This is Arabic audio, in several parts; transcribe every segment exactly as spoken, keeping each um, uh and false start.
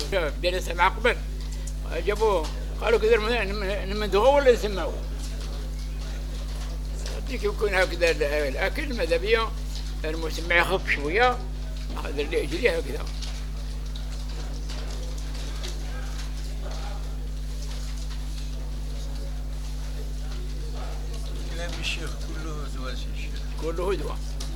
بدينا سمع قبل جابوه قالوا كذا من دغوا ولا يسمعوا ديك يكون هكذا الأكل ماذا بيا المسمع يخف شوية هذا اللي يجري هكذا. كلام الشيخ كله هدوء الشيخ كله هدوء.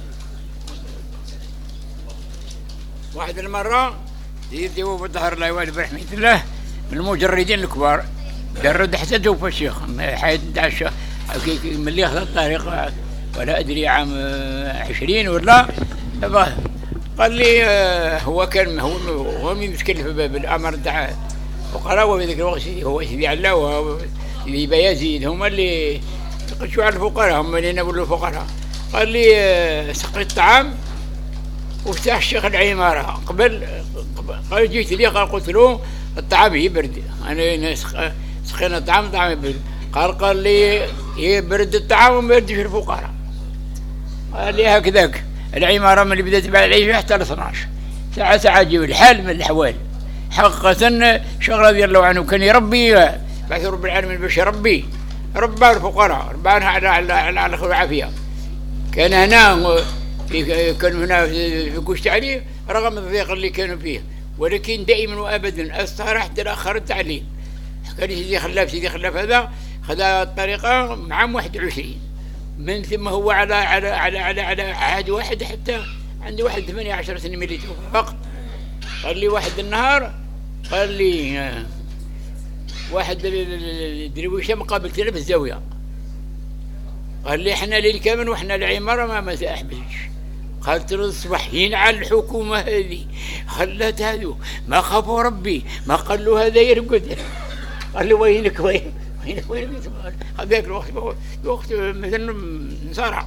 واحد المرة يديو بالظهر الله يوالي برحمة الله من المجردين الكبار جرد حتى توفى الشيخ حيد عشا من اللي أخذ الطريق ولا أدري عام عشرين ولا قال لي هو كان هو هو مشكل في باب الأمر تاع الفقراء وفي ذاك الوقت هو سيدي علا وسيدي بايزيد هما اللي يقشوا على الفقراء هما اللي نقولوا الفقراء. قال لي سقي الطعام وفتح الشيخ العمارة قبل قال جيت لي قال قلت له الطعام يبرد أنا سقينا الطعام الطعام يبرد قال قال لي يبرد الطعام وما يردش الفقراء. قال لي هكذاك العمارة من اللي بدأت بعد العيش حتى ل اثناش ساعة ساعة تجيب الحال من الأحوال حقيقة شيخ رضي الله عنه كان يربي بعث رب العالمين باش يربي ربى الفقراء ربانا على على على الخير والعافية. كان هنا كانوا هنا في كوش عليه رغم الضيق اللي كانوا فيه ولكن دائما وابدا استهر حتى اخر التعليم. حكى لي سيدي خلاف سيدي خلاف هذا خذ الطريقه مع عام واحد وعشرين من ثم هو على على على على على عهد واحد حتى عنده واحد ثمانية عشر سنه ملي فقط. قال لي واحد النهار قال لي واحد درويشه مقابلتنا في الزاويه قال لي احنا ليل كامل واحنا العماره ما ما احبسش. قالت له الصبح ينعل الحكومه هذه خلت هذو ما خافوا ربي ما قال له هذا يرقد. قال له وينك وين وينك وين هذاك الوقت الوقت مثلا نصارع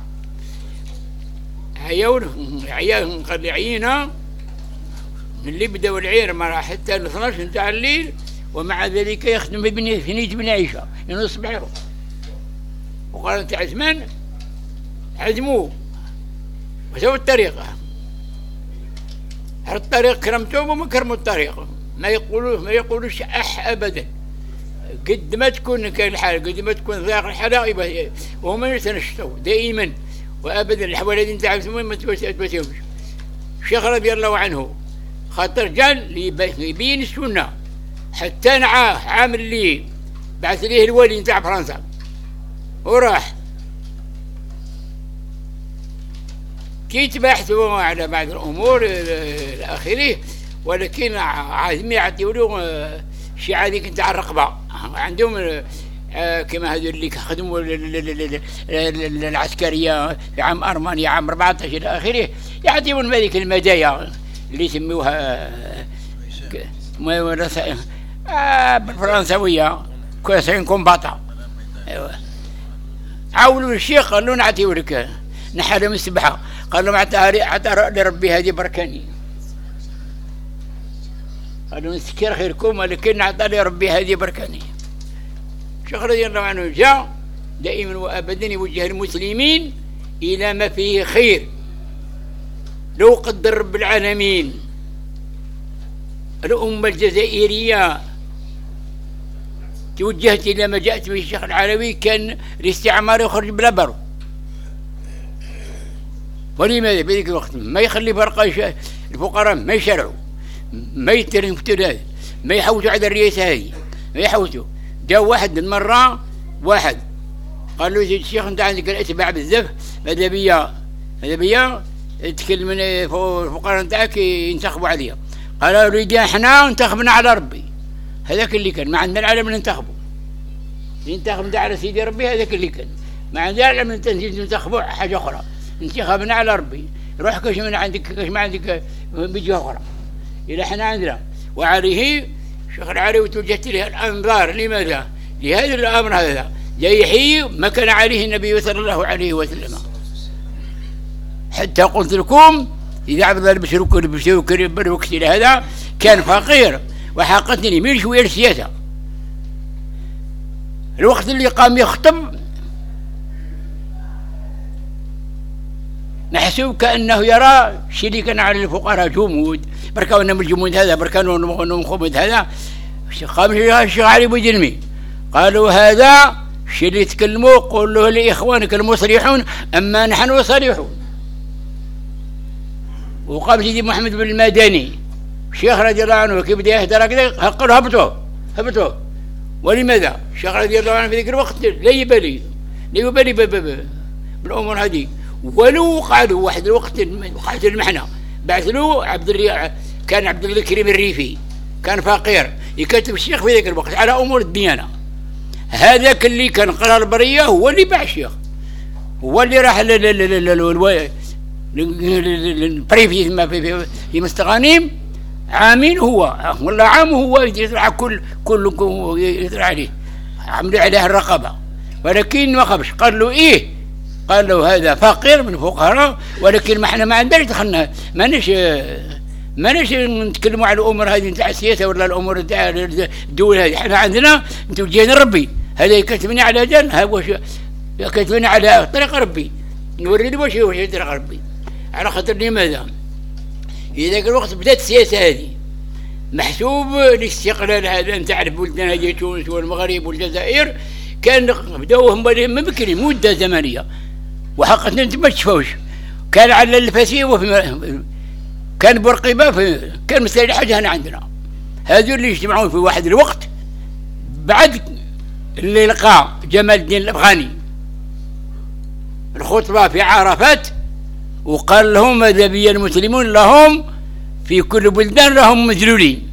عيون عيان قال لي عينا من اللي بداوا العير ما حتى ل اثناش نتاع الليل ومع ذلك يخدم بني في نيت بن عيشه ينصب عيره. وقال انت عزمان عزموه وسووا الطريقه الطريق كرمتهم وما كرموا الطريق ما يقولوه ما يقولوش اح ابدا قد ما تكون كان الحال قد ما تكون ضاق الحلا يبقى وهما يتنشطوا دائما وابدا الاحوال هذه نتاع ما تبسمش. الشيخ رضي الله عنه خاطر رجال يبين السنه حتى نعاه عامل لي بعث ليه الوالي نتاع فرنسا وراح كي تباحثوا على بعض الامور الى اخره ولكن عازم يعطيوا له شي هذيك نتاع الرقبه عندهم كما هذو اللي خدموا العسكريه في عام ارمانيا عام أربعطاش الى اخره يعطيهم هذيك المدايا اللي يسموها آه بالفرنسويه كويسين كومباطا. ايوه عاولوا الشيخ قال له نعطيو لك نحلهم السبحه قال لهم عطى عطى لربي هذه بركاني قالوا نسكر خيركم ولكن عطى لي ربي هذه بركاني. الشيخ رضي الله عنه جاء دائما وابدا يوجه المسلمين الى ما فيه خير. لو قدر رب العالمين الامه الجزائريه توجهت الى ما جاءت به الشيخ العلوي كان الاستعمار يخرج بلا برو. ولماذا في ذيك الوقت ما يخلي فرقه الفقراء ما يشرعوا ما يترنفتوا هذا ما يحوسوا على الرئاسه هذه ما يحوسوا. جاء واحد المره واحد قال له يا الشيخ انت عندك الاتباع بزاف ماذا بيا ماذا بيا تكلم من الفقراء نتاعك ينتخبوا عليا. قال له احنا انتخبنا على ربي هذاك اللي كان ما عندنا العلم ننتخبوا ينتخبنا على سيدي ربي هذاك اللي كان ما عندنا العلم ننتخبوا حاجه اخرى انتخابنا على ربي. روح كاش من عندك كاش ما عندك بجهه اخرى الى احنا عندنا. وعليه الشيخ العلوي توجهت له الانظار لماذا؟ لهذا الامر هذا جاي يحيي ما كان عليه النبي صلى الله عليه وسلم. حتى قلت لكم اذا عبد البشر بشر كريم وقت هذا كان فقير وحاقتني مين شويه السياسه. الوقت اللي قام يخطب محسوب كأنه يرى الشيء اللي كان على الفقراء جمود، بركانوا من الجمود هذا، بركانوا من خمد هذا. قام الشيخ علي بوجلمي قالوا هذا الشيء اللي يتكلموا قولوا لإخوانك المصلحون أما نحن صريحون. وقام سيدي محمد بن المدني الشيخ رضي الله عنه كيف بدا يهدر كذا قالوا هبطوا هبطوا. ولماذا؟ الشيخ رضي الله عنه في ذيك الوقت لا يبالي لا يبالي بالامور هذه. ولو قالوا واحد الوقت وقعت المحنه بعث له عبد الري... كان عبد الكريم الريفي كان فقير يكتب الشيخ في ذاك الوقت على امور الديانه. هذاك اللي كان قرار البريه هو اللي باع الشيخ، هو اللي راح للبريفي في مستغانيم عامين هو ولا عام هو يزرع كل كل يزرع عليه عملوا عليه الرقبه. ولكن ما خبش قال له ايه، قال له هذا فقير من الفقراء ولكن ما احنا ما عندناش دخلنا ماناش ماناش نتكلموا على الامور هذه نتاع السياسه ولا الامور نتاع الدول هذه. احنا عندنا متوجهين ربي، هذا يكتبني على جن هذا واش يكتبني على طريق ربي، نوري له واش واش طريق ربي. على خاطر لماذا؟ في ذاك الوقت بدات السياسه هذه محسوب الاستقلال هذا نتاع البلدان هذه تونس والمغرب والجزائر كان بداو هم من بكري مده زمنيه وحققنا انت ما تشوفوش. كان على الفسيح وفي كان بورقيبه في كان مثل حاجه هنا عندنا هذو اللي يجتمعون في واحد الوقت بعد اللي لقى جمال الدين الافغاني الخطبه في عرفات وقال لهم ماذا بي المسلمون لهم في كل بلدان لهم مذلولين.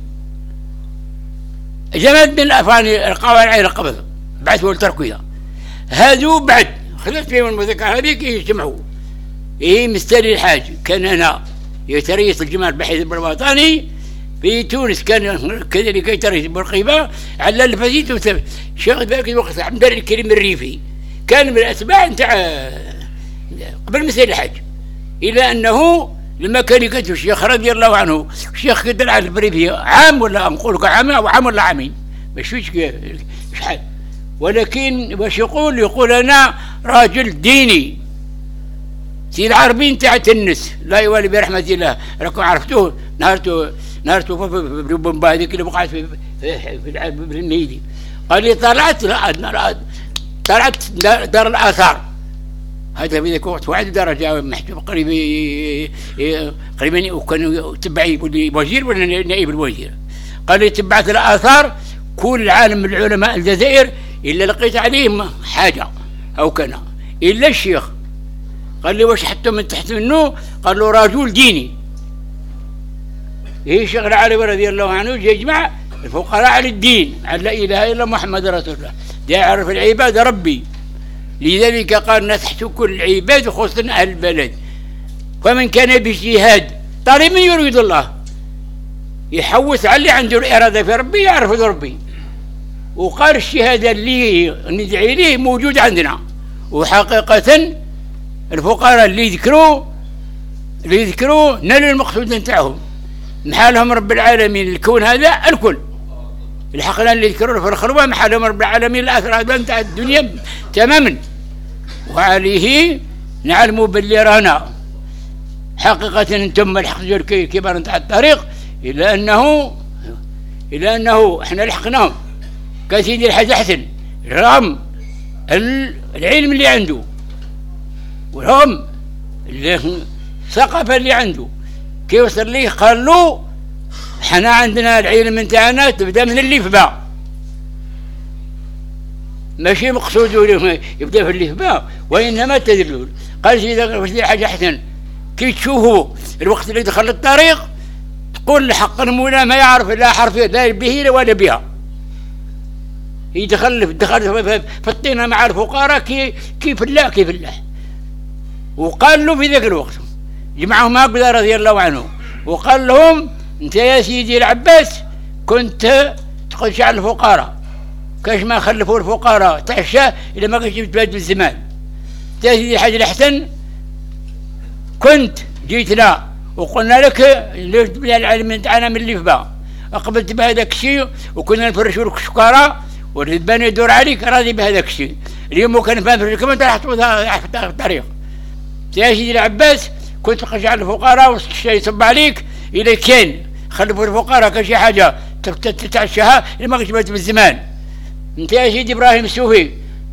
جمال الدين الافغاني لقاو على عين القبض بعثوا لتركيا. هذو بعد خلت فيهم المذكره هذيك يجتمعوا ايه مستري الحاج كان هنا يتريس الجماعه البحث الوطني في تونس كان كذلك يتريس بورقيبه على الفسيد شيخ ذاك الوقت عبد الكريم الريفي كان من الاتباع نتاع قبل مسير الحاج، الى انه لما كان يكتب الشيخ رضي الله عنه الشيخ كدر على البريفي عام ولا نقول لك عام او عام ولا عامين ماشي شحال، ولكن واش يقول؟ يقول انا راجل ديني. سيد العربي نتاع تنس لا يوالي برحمه الله راكم عرفتوه نهارتو نهارتو في بومبا هذيك اللي وقعت في في النيدي. قال لي طلعت طلعت دار الاثار هذا في ذاك الوقت واحد درجه محجوب قريب قريبا وكان تبعي وزير ولا نائب الوزير. قال لي تبعت الاثار كل العالم من العلماء الجزائر الا لقيت عليهم حاجه او كان الا الشيخ. قال لي واش حتى من تحت منه؟ قال له رجل ديني. هي الشيخ العالي رضي الله عنه يجمع الفقراء على الدين على لا اله الا محمد رسول الله يعرف العباد ربي. لذلك قال نتحت كل العباد خصوصا اهل البلد. فمن كان باجتهاد طالب من يريد الله يحوس على اللي عنده الاراده في ربي يعرف ربي. وقال الشهاده اللي ندعي ليه موجود عندنا. وحقيقه الفقراء اللي يذكروا اللي يذكروا نالوا المقصود نتاعهم محالهم رب العالمين الكون هذا الكل. الحقنا اللي يذكروا في الخلوه محالهم رب العالمين الاثر هذا نتاع الدنيا تماما. وعليه نعلموا باللي رانا حقيقه انتم الحقتوا الكبار نتاع الطريق الا انه الا انه احنا لحقناهم كسيدي الحاج حسن رغم العلم اللي عنده وهم الثقافه اللي عنده كي وصل ليه قال له حنا عندنا العلم نتاعنا تبدا من اللفبه ماشي مقصود يبدا في اللفبه وانما التدلل. قال سيدي حاجه احسن كي تشوفوا الوقت اللي دخل الطريق تقول الحق المولى ما يعرف لا حرف لا به ولا بها. يدخل دخل في الطينه مع الفقراء كي كيف الله كيف الله. وقال له في ذاك الوقت جمعهم هكذا رضي الله عنه وقال لهم انت يا سيدي العباس كنت تخش على الفقراء كاش ما خلفوا الفقراء تعشى الا ما كنتش بتباد بالزمان. يا سيدي الحاج الحسن كنت جيت لا وقلنا لك اللي تبدا العلم نتاعنا من اللي فبا اقبلت بهذاك الشيء وكنا نفرشوا لك الشكاره والبان يدور عليك راضي بهذاك الشيء. اليوم كان فاهم كما انت راح في الطريق يا سيدي العباس كنت تخشع الفقراء والشيء يصب عليك الى كان خلفوا الفقراء كشي حاجه تتعشاها اللي ما كتبت بالزمان. انت يا سيدي ابراهيم السوفي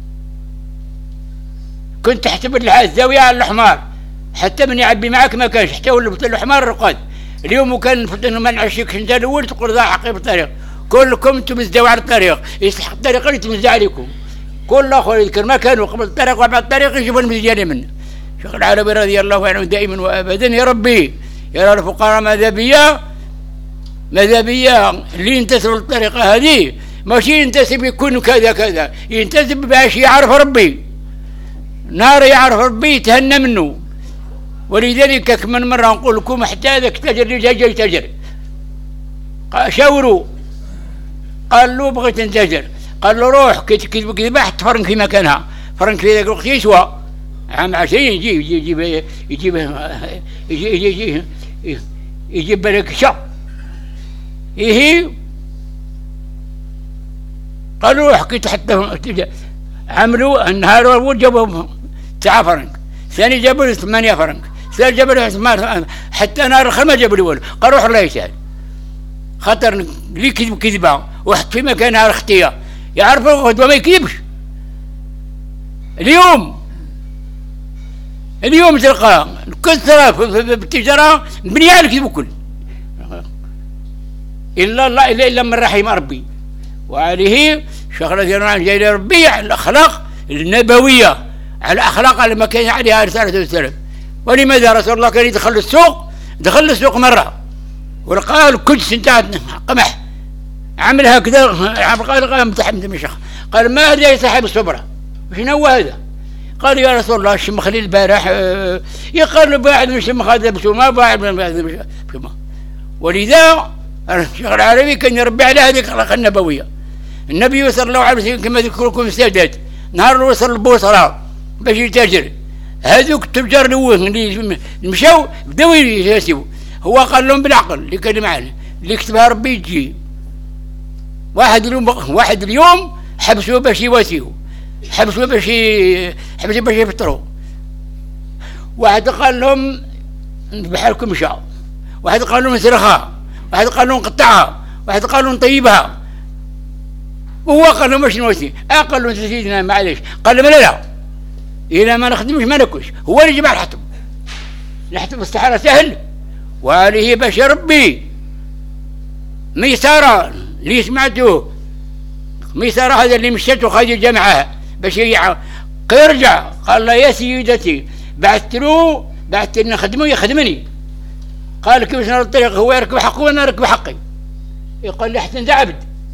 كنت تحسب الزاويه على الحمار حتى من يعبي معك ما كانش حتى ولو الحمار رقد. اليوم وكان ما نعشيكش انت الاول تقول ذا حقيب الطريق كلكم انتم مزدوا على الطريق يستحق الطريق اللي تمزع عليكم. كل اخر يذكر ما كانوا قبل الطريق وبعد الطريق يجيبوا المزيان منه. شيخ العربي رضي الله عنه دائما وابدا يا ربي يرى الفقراء ماذا بيا ماذا بيا اللي ينتسب للطريقه هذه ماشي ينتسب يكون كذا كذا ينتسب باش يعرف ربي نار يعرف ربي يتهنى منه. ولذلك كم من مره نقول لكم حتى هذاك تاجر اللي جاي جاي تاجر شاوروا قال له بغيت نتاجر قال له روح كتب كذبه حط فرنك في مكانها فرنك في ذاك الوقت يسوى عام عشرين يجي يجي يجيب يجيب يجي يجي يجيب لك شا إيه قالوا روح كي تحط عملوا النهار الاول جابوا تسعة فرنك ثاني جابوا له ثمانية فرنك ثالث جابوا له ثمانية حتى نهار الاخر ما جابوا له والو. قال روح الله يسهل خاطر اللي كذب كذبه وحط في مكانها اختيه يعرف الغدوه ما يكذبش. اليوم اليوم تلقى الكثره في التجاره مبنيه على الكذب كل الا الله الا الا من رحم ربي. وعليه شيخ رضي الله عنه جاي ربي على الاخلاق النبويه على الاخلاق اللي ما كان عليها رساله والسلام. ولماذا رسول الله كان يدخل السوق دخل السوق مره ولقى الكدس نتاع قمح عمل هكذا قال قال متحمد من شيخ قال ما هذا يا صاحب الصبره شنو هو هذا؟ قال يا رسول الله الشمخ لي البارح اه يقال له باعد من الشمخ هذا بسومه باعد من هذا بسومه. ولذا الشيخ العربي كان يربي على هذه الاخلاق النبويه. النبي صلى الله عليه وسلم كما ذكركم السادات نهار وصل البوصره باش يتاجر هذوك التجار الاول اللي مشاو بداو يحاسبوا هو قال لهم بالعقل اللي كان معنا اللي كتبها ربي تجي. واحد اليوم واحد اليوم حبسوه باش يواسيو حبسوه باش حبسوه باش يفطروا. واحد قال لهم بحالكم مشى واحد قال لهم نسرخها واحد قال لهم نقطعها واحد قال لهم نطيبها وهو قال لهم باش نواسي اه قال لهم سيدنا معليش قال لهم لا لا إذا ما نخدمش ما ناكلش هو اللي جمع الحطب الحطب الصحراء سهل. وعليه باش ربي ميسارة اللي سمعته ميسارة هذا اللي مشيت وخرج جمعها باش يرجع قال له يا سيدتي بعثت له بعثت لي نخدمه يخدمني. قال كيفاش نرد الطريق هو يركب حقه وانا نركب حقي يقول لي حتى انت عبد.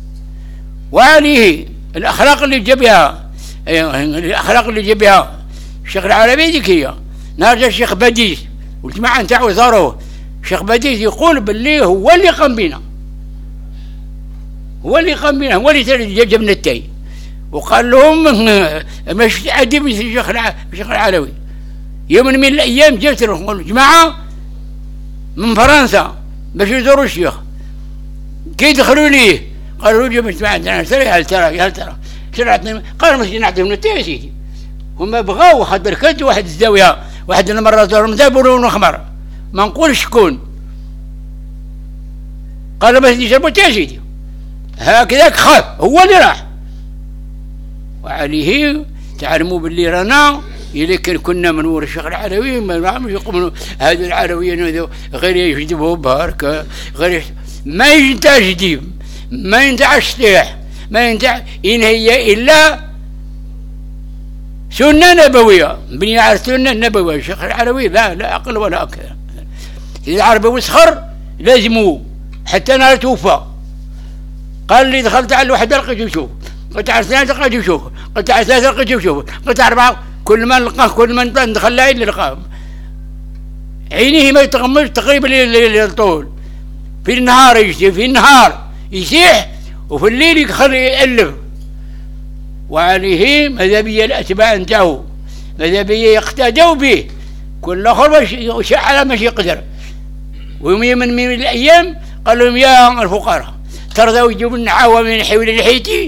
وعليه الاخلاق اللي جابها الاخلاق اللي جابها الشيخ العربي ذيك هي. نهار جا الشيخ بديس والجماعه نتاعو زاروه الشيخ بديس يقول باللي هو اللي قام بينا هو اللي قام بينا هو اللي جابنا التاي. وقال لهم مش عجبني الشيخ الشيخ العلوي يوم من الايام جبت لهم جماعه من فرنسا باش يزوروا الشيخ كي دخلوا ليه قالوا له جبت معنا ترى هل ترى هل ترى شرعتنا قالوا مش نعطيهم التاي يا سيدي. هما بغاو خاطر كانت واحد الزاويه واحد المره زارهم دابوا خمر ما نقولش شكون قالوا باش يشربوا التاي يا سيدي هكذاك خاف هو اللي راح. وعليه تعلموا باللي رانا إذا كان كنا من ورا الشيخ العلوي ما مش يقوموا هذا العلويين غير يجذبوا بارك غير ما ينتعش جديد ما ينتعش سلاح ما ينتع إن هي إلا سنة نبوية بني على السنة النبوية. الشيخ العلوي لا لا أقل ولا أكثر. إذا العربي وسخر لازمه حتى نهار توفى. قال لي دخلت على الوحدة لقيت يشوف قلت على الثلاثة لقيت يشوف قلت على الثلاثة لقيت يشوف قلت على أربعة كل ما نلقاه كل ما ندخل له إلا لقاه عينيه ما يتغمض تقريبا للطول. في النهار يجي في النهار يسيح وفي الليل يخلي يألف. وعليه ماذا بيا الأتباع نتاعو ماذا بيا يقتدوا به كل آخر على ماشي يقدر. ويوم من من الأيام قال لهم يا الفقراء ترضوا يجيبوا لنا عوامل حول الحيتي؟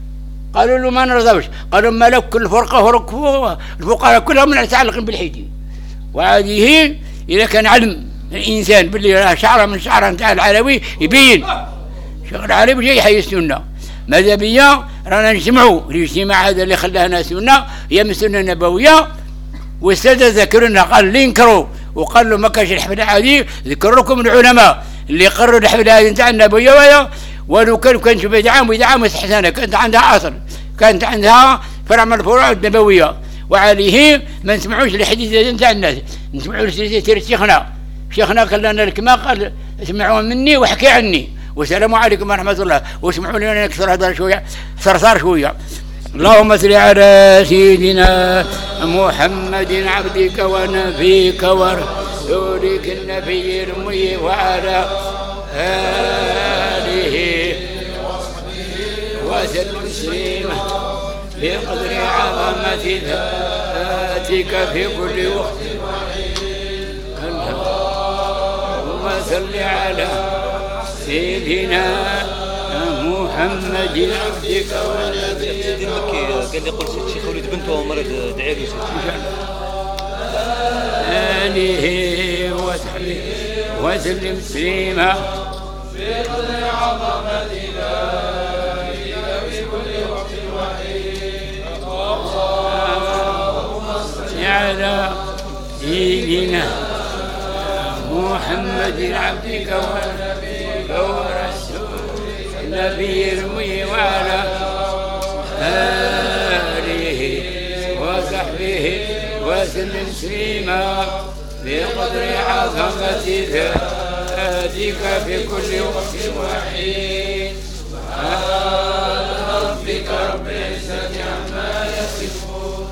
قالوا له ما نرضاوش. قالوا ما لك كل فرقة فرق الفقراء كلهم متعلقين بالحيتي وهذه إذا كان علم الإنسان باللي شعره من شعره نتاع العلوي يبين شيخ العلوي جاي يحيي السنة. ماذا بيا رانا نجتمعوا الاجتماع هذا اللي خلانا سنة هي من السنة النبوية. والسادة ذكرنا قال اللي ينكروا وقال له ما كانش الحفلة هذه ذكر لكم العلماء اللي قرروا الحفلة هذه نتاع النبوية ويا ولو كانوا كانت بدعة بدعة مستحسنة كانت عندها أصل كانت عندها فرع من الفروع النبوية. وعليه ما نسمعوش الحديث نتاع الناس نسمعوا سيرة شيخنا. شيخنا قال لنا الكما قال اسمعوا مني واحكي عني والسلام عليكم ورحمة الله. واسمعوا لنا نكسر هذا شوية صرصار شوية. اللهم صل على سيدنا محمد عبدك ونبيك ورسولك النبي الأمي وعلى آله وسلم تسليما بقدر عظمة ذاتك في كل وقت. اللهم صل على سيدنا محمد عبدك ونبيك. قال لي قلت الشيخ وليد بنته مريض دعي له آله وصحبه وسلم تسليما بقدر عظمة ذاتك في كل وقت وحين. اللهم صل على سيدنا محمد عبدك ونبيك ورسولك النبي الأمي وعلى آله وصحبه وسلم تسليما بقدر عظمة ذاتك في كل وقت وحين. سبحان ربك رب العزة عما يصفون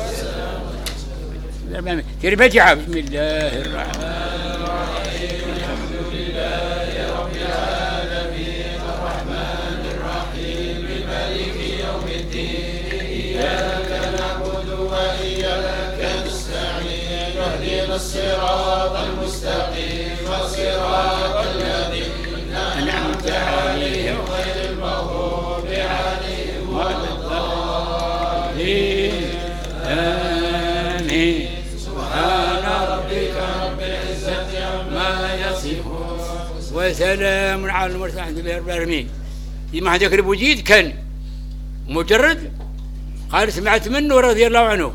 وسلام. تربتها بسم الله الرحمن الرحيم. الحمد لله رب العالمين الرحمن الرحيم مالك يوم الدين إياك نعبد وإياك نستعين اهدنا الصراط المستقيم صراط الذين أنعمت عليهم غير المغضوب عليهم ولا الضالين آمين. سبحان ربك رب العزة عما يصفون وسلام على المرسلين الحمد لله رب العالمين. لما هذاك البوجيد كان مجرد قال سمعت منه رضي الله عنه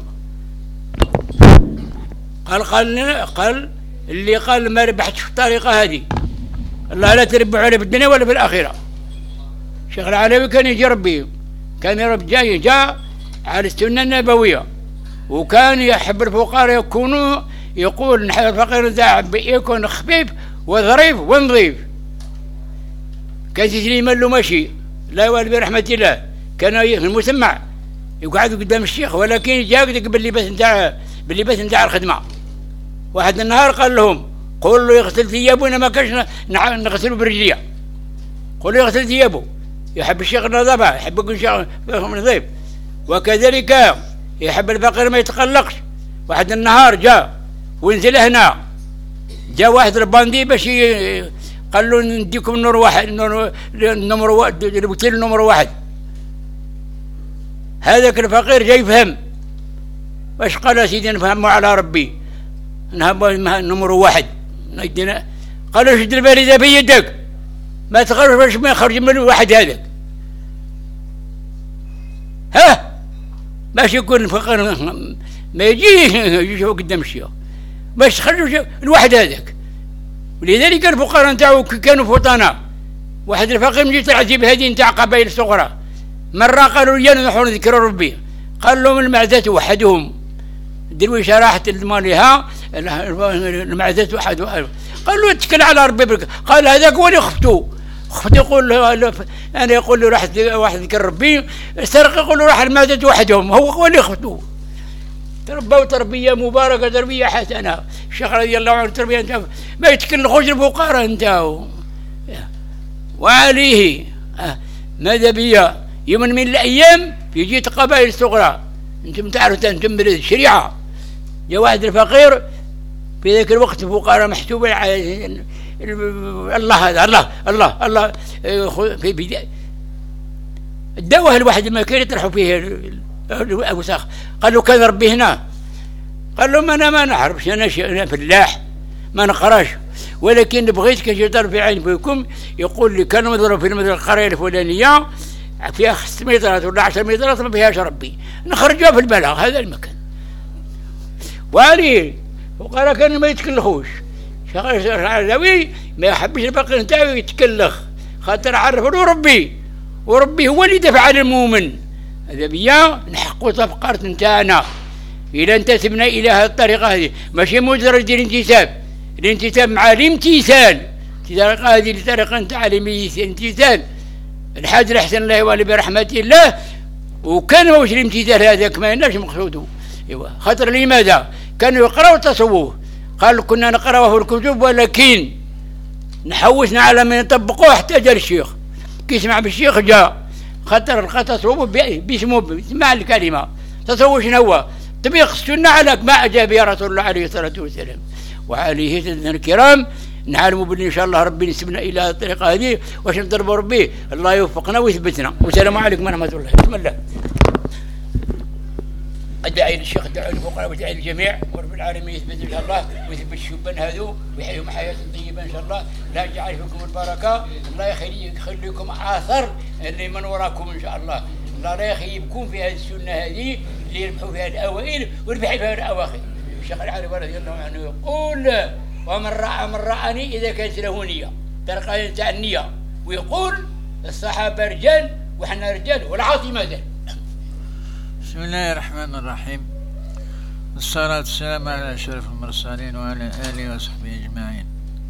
قال قال قال اللي قال ما ربحتش في الطريقة هذه الله لا تربح عليه في الدنيا ولا في الآخرة. الشيخ العلوي كان يجي ربي كان يرب جاي جاء على السنة النبوية وكان يحب الفقراء يكونوا يقول نحن الفقير ذا يكون خفيف وظريف ونظيف. كان سليم له ماشي لا يوالي برحمة الله كان المسمع يقعد قدام الشيخ ولكن جاء باللباس نتاع باللباس نتاع الخدمة. واحد النهار قال لهم قول له يغسل ثيابه انا ما كانش نغسله برجليه قول له يغسل ثيابه. يحب الشيخ النظافة يحب يكون شيخ نظيف وكذلك يحب الفقير ما يتقلقش. واحد النهار جاء ونزل هنا جاء واحد الباندي باش قال له نديكم نور واحد نور نمر واحد الوكيل نمر واحد. هذاك الفقير جاي يفهم واش قال سيدي نفهموا على ربي نهب نمر واحد ندينا. قال له شد البارده في يدك ما تخرج باش ما يخرج من الواحد هذاك ها باش يكون الفقير ما يجيش يجي قدام الشيخ باش تخرج الواحد هذاك. ولذلك الفقراء نتاعو كانوا فطناء. واحد الفقير من جهه العجيب هذه نتاع قبائل الصغرى مره قالوا لي نروحوا نذكروا ربي قال لهم المعزات وحدهم درويشه راحت المالها المعزات واحد واحد قال له اتكل على ربي برك. قال هذاك هو اللي خفتو خفت يقول له انا يقول له راح واحد ذكر ربي سرق يقول له راح المعزات وحدهم هو هو اللي خفتو. تربوا تربيه مباركه تربيه حسنه. الشيخ رضي الله عنه تربيه ما يتكلخوش الفقراء نتاعو. وعليه ماذا بيا يوم من الايام في جهه قبائل الصغرى انتم تعرفوا انتم بلد الشريعه جاء واحد الفقير في ذاك الوقت الفقراء محسوبين على الله هذا الله الله الله في بداية الدواء الواحد ما كان يطرحوا فيه الوساخ. قال له كان ربي هنا قال لهم انا ما نعرفش، انا انا فلاح ما نقراش، ولكن بغيت كي يضرب في عين بكم يقول لي كان مضرب في المدرسه القريه الفلانيه فيها خمس مترات ولا عشر مترات ما فيهاش ربي، نخرجوها في البلاغ هذا المكان. وعليه وقال كانوا ما يتكلخوش، شغال العلوي ما يحبش الباقي نتاعو يتكلخ، خاطر عرف له ربي، وربي هو اللي دفع عن المؤمن. هذا بيا نحقوا طبقات نتاعنا إذا انتسبنا إلى هذه الطريقة هذه، ماشي مجرد الانتساب، الانتساب مع الامتثال. الطريقة هذه الطريقة نتاع الامتثال، الحاج الأحسن الله يولي برحمة الله، وكان واش الامتثال هذاك ما يناش مقصوده. ايوا خاطر لماذا؟ كانوا يقراوا التصوف، قال كنا نقراوه في الكتب ولكن نحوسنا على من نطبقوه حتى جا الشيخ، كي سمع بالشيخ جاء، خاطر لقى تصوف باسمه بسمع الكلمة. تصوف شنو هو؟ تبيخ السنة على ما أجاب يا رسول الله عليه الصلاة والسلام. وعليه سيدنا الكرام نعلموا بالله إن شاء الله ربي نسبنا إلى هذه الطريقة هذه واش نضربوا ربي الله يوفقنا ويثبتنا. والسلام عليكم ورحمة الله. بسم الله. أدعي للشيخ، أدعي للفقراء، وأدعي للجميع، ورب العالمين يثبت إن شاء الله ويثبت الشبان هذو ويحييهم حياة طيبة إن شاء الله. لا يجعل فيكم البركة، الله يخليكم آثر اللي من وراكم إن شاء الله. الله لا يخيبكم في هذه السنة هذه اللي يربحوا فيها الأوائل ويربح فيها الأواخر. الشيخ العارف رضي الله عنه يقول ومن رأى من رآني إذا كانت له نية، طريقة تاع النية، ويقول الصحابة رجال وحنا رجال والعاصي مازال. بسم الله الرحمن الرحيم، والصلاة والسلام على أشرف المرسلين وعلى آله وصحبه أجمعين.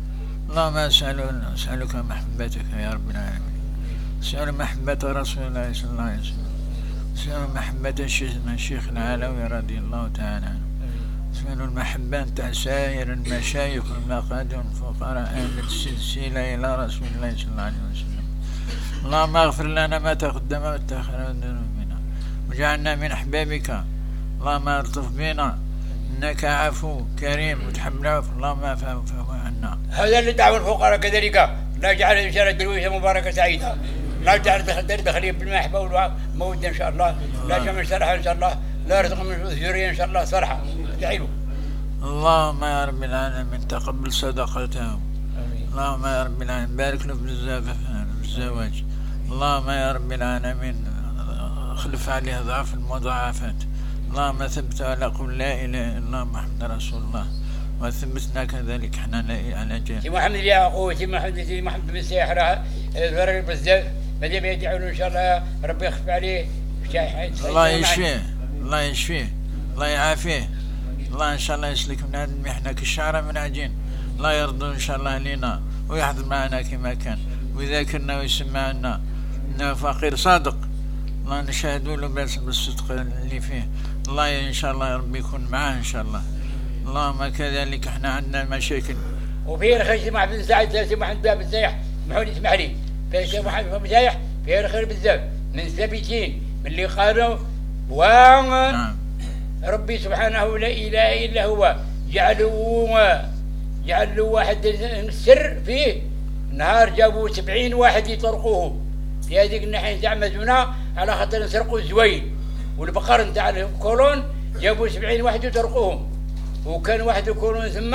اللهم أسألك محبتك يا رب العالمين، أسأل محبة رسول الله صلى الله عليه وسلم، أسأل محبة شيخنا الشيخ العلوي رضي الله تعالى عنه، أسأل المحبة تاع سائر المشايخ والمقادم والفقراء أهل السلسلة إلى رسول الله صلى الله عليه وسلم. اللهم اغفر لنا ما تقدم وتأخر من ذنوبنا وجعلنا من أحبابك. اللهم الطف بنا إنك عفو كريم وتحب العفو، اللهم اعف عنا. هذا اللي دعوة الفقراء كذلك، لا يجعل إن شاء الله درويشة مباركة سعيدة، لا يجعل دخلية بالمحبة والمودة إن شاء الله، لا جمع صالحة إن شاء الله، لا رزق من الذرية إن شاء الله صالحة. ادعيله. اللهم يا رب العالمين تقبل صدقته. اللهم يا رب العالمين بارك له في الزواج. اللهم يا رب العالمين اخلف عليه ضعف المضاعفات. اللهم ثبت على قول لا اله الا الله محمد رسول الله، وثبتنا كذلك احنا على جهل. سي محمد يا اخوي، سي محمد سي محمد بن سيحرة ضرر بزاف، ماذا بيا يدعوا له ان شاء الله ربي يخف عليه. الله يشفيه، الله يشفيه، الله يعافيه، الله ان شاء الله يسلك من هذه المحنه كالشعره من عجين. الله يرضى ان شاء الله لنا ويحضر معنا كما كان ويذاكرنا ويسمعنا انه فقير صادق. الله نشهد له بالصدق اللي فيه. الله ان شاء الله يا رب يكون معاه ان شاء الله. اللهم كذلك احنا عندنا مشاكل. وفي الخير سي محمد بن سعيد، سي محمد بن سايح، محمود اسمح لي، في سي محمد بن سايح فيه الخير بزاف من ثابتين من اللي قالوا و نعم. ربي سبحانه لا اله الا هو جعلوا جعلوا واحد السر فيه نهار جابوا سبعين واحد يطرقوه في هذيك الناحيه نتاع مزونه على خاطر نسرقوا الزوين، والبقر نتاع الكولون جابوا سبعين واحد يطرقوهم، وكان واحد الكولون ثم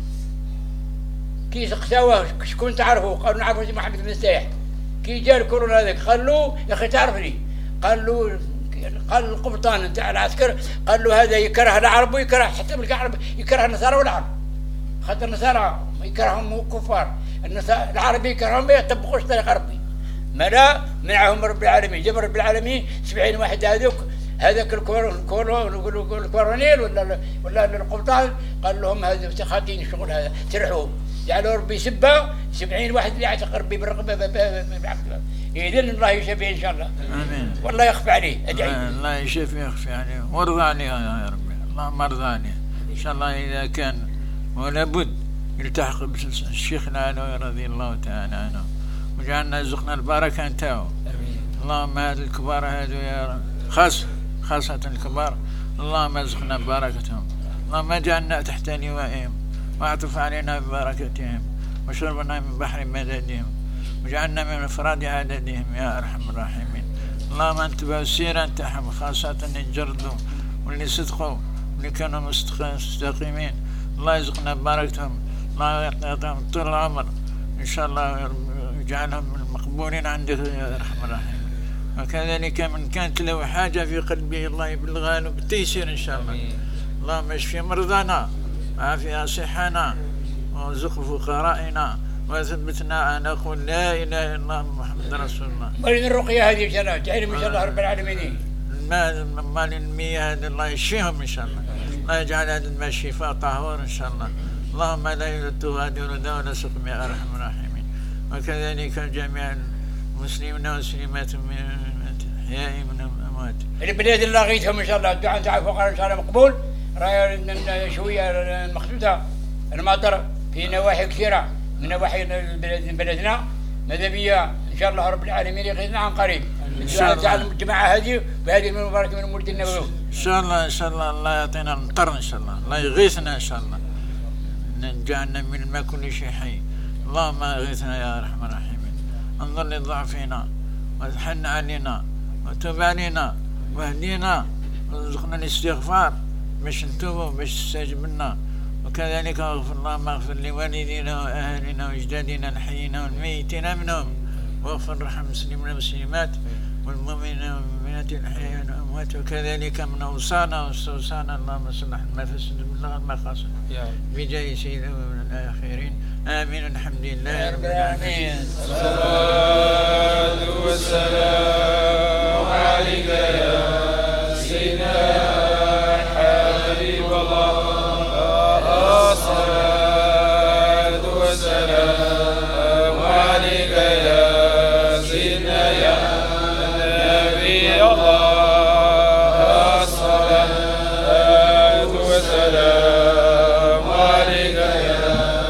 كي سقساوه شكون تعرفوا؟ قالوا نعرفوا سي محمد بن سايح. كي جا الكولون هذاك قال له يا اخي تعرفني؟ قال له قال القبطان نتاع العسكر قال له هذا يكره العرب ويكره حتى العرب، يكره النصارى والعرب، خاطر النصارى يكرههم كفار، العرب يكرههم ما يطبقوش طريق ربي. ما لا منعهم رب العالمين، جاب رب العالمين سبعين واحد هذوك هذاك الكورونيل ولا ولا القبطان قال لهم هذا خاطين الشغل هذا سرحوه، جعلوا ربي سبه سبعين واحد اللي يعتق ربي بالرقبه. إذن الله يشفيه إن شاء الله. آمين. والله يخفى عليه. أدعي. الله يشفيه ويخفي عليه وارضى عليه يا ربي. اللهم ارضى عليه. إن شاء الله إذا كان ولا بد يلتحق بالشيخ العلوي رضي الله تعالى عنه وجعلنا رزقنا البركة نتاعو. اللهم هذا الكبار هذو يا رب خاص خاصة الكبار اللهم ارزقنا بركتهم. اللهم اجعلنا تحت لوائهم واعطف علينا ببركتهم وشربنا من بحر مددهم وجعلنا من افراد عددهم يا ارحم الراحمين. اللهم انت بوسيرا تحم خاصة اللي جردوا واللي صدقوا اللي كانوا مستقيمين الله يرزقنا ببركتهم، الله يعطيهم طول العمر إن شاء الله، يجعلهم مقبولين عندك يا أرحم الراحمين. وكذلك من كانت له حاجة في قلبه الله يبلغها له بالتيسير إن شاء الله. اللهم اشف مرضانا وعافي صحانا وارزق فقرائنا وثبتنا أن نقول لا إله إلا الله محمد رسول الله. مريض الرقية هذه إن شاء الله تعلم إن شاء الله رب العالمين. الماء مال المياه هذا الله يشفيهم إن شاء الله، الله يجعل هذا الماء شفاء طهور إن شاء الله. اللهم لا تغادر دون سقم يا أرحم الراحمين. وكذلك جميع المسلمين والمسلمات من الأحياء من الأموات. البلاد الله غيثهم إن شاء الله، الدعاء تاع الفقراء إن شاء الله مقبول. راهي شوية المخدودة المطر في نواحي كثيرة من نواحي بلدنا، ماذا بيا إن شاء الله رب العالمين يغيثنا عن قريب. الدعاء تاع الجماعة هذه وهذه من المبارك من المولد النبوي. إن شاء الله إن شاء الله الله يعطينا المطر إن شاء الله، الله يغيثنا إن شاء الله، نجعلنا من الماء كل شيء حي. اللهم اغثنا يا ارحم الراحمين، انظر لضعفنا وتحن علينا وتوب علينا واهدينا وارزقنا الاستغفار باش نتوبوا باش تستجب لنا. وكذلك اغفر اللهم اغفر لوالدينا واهلنا واجدادنا الحيين والميتين منهم، واغفر ارحم المسلمين والمسلمات والمؤمنين والمؤمنات الحيين والاموات. وكذلك من اوصانا واستوصانا اللهم صلح المفاسد بالله المقاصد بجاه سيدنا الاخرين. آمين. الحمد لله رب العالمين. الصلاة والسلام عليك يا سيدنا حبيب الله. الصلاة والسلام عليك يا سيدنا يا نبي الله. الصلاة والسلام عليك يا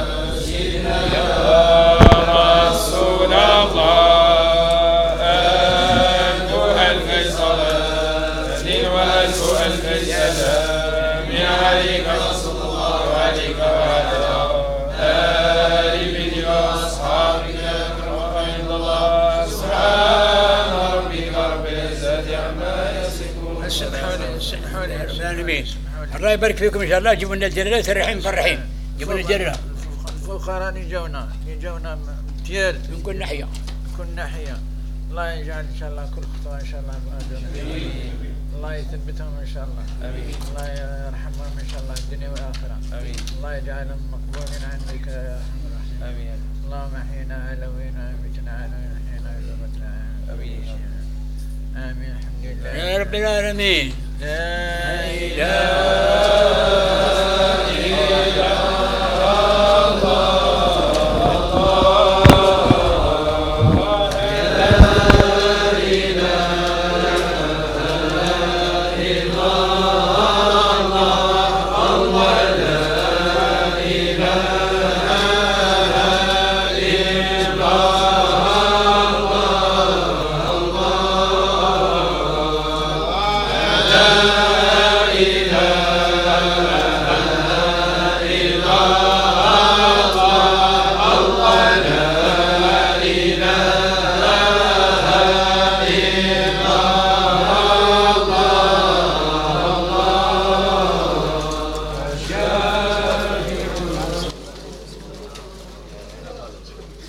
رسول الله. ألف ألف صلاة وألف ألف سلام عليك رسول الله وعليك وعلى آل بيتك وأصحابك عند الله. سبحان ربك رب العزة عما يصفون. سبحان سبحان العالمين. الله يبارك فيكم إن شاء الله. جيبوا لنا الجلالات الرحيم فرحين، جيبوا لنا الجلالة. الفقراء يجونا يجونا امتياز من كل ناحية من كل ناحية. الله يجعل إن شاء الله كل خطوة إن شاء الله بأجرنا، الله يثبتهم إن شاء الله، آمين. الله يرحمهم إن شاء الله الدنيا والآخرة، آمين. الله يجعلهم مقبولين عندك يا أرحم الراحمين، آمين. اللهم أحينا علوينا وأمتنا علوينا أحينا وأمتنا، آمين. آمين. الحمد لله يا رب العالمين. لا إله